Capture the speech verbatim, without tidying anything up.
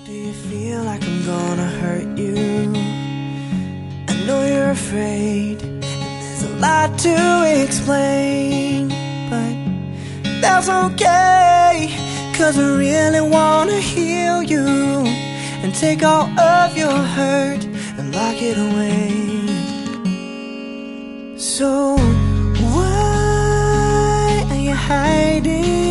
Do you feel like I'm gonna hurt you? I know you're afraid, and there's a lot to explain, but that's okay, 'cause I really wanna heal you and take all of your hurt and lock it away. So why are you hiding?